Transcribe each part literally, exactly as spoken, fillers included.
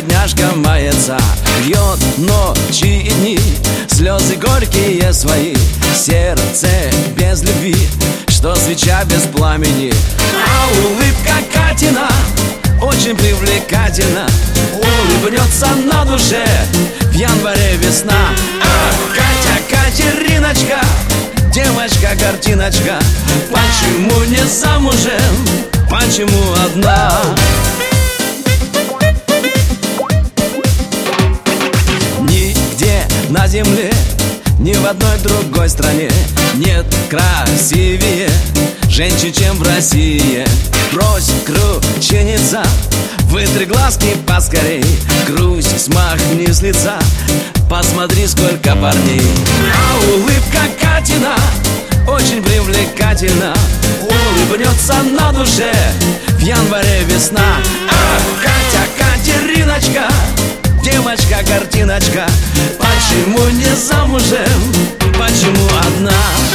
бедняжка мается, льет ночи и дни, слезы горькие свои, сердце без любви, что свеча без пламени. А улыбка Катина очень привлекательна, улыбнется на душе в январе весна. Ах, Катя, Катериночка, девочка-картиночка, почему не замужем, почему одна? Нигде на земле, ни в одной другой стране нет красивее женщин, чем в России. Брось крученица, вытри глазки поскорей, грусть смахни с лица, посмотри, сколько парней. А улыбка Катина очень привлекательна, улыбнется на душе в январе весна. Ах, Катя, Катериночка, девочка-картиночка, почему не замужем, почему одна?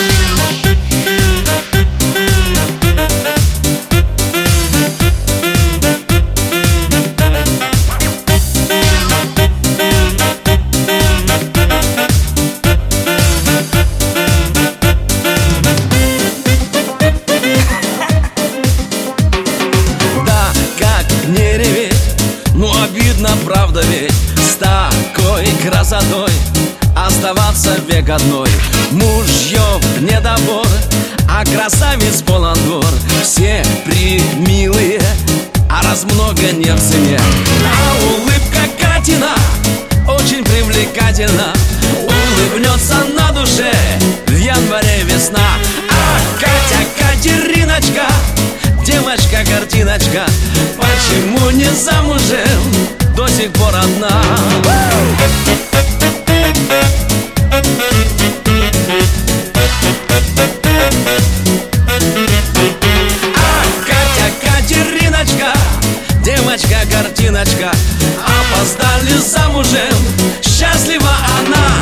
Ну обидно, правда ведь, с такой красотой оставаться век одной. Мужьев недобор, а красавиц полон двор. Все примилые, а раз много не в цене. А улыбка Катина очень привлекательна, улыбнется на душе в январе весна. Ах, Катя, Катериночка, девочка-картиночка, почему не замужем, до сих пор одна? Ах, Катя, Катериночка, девочка-картиночка, опоздали замужем, счастлива она.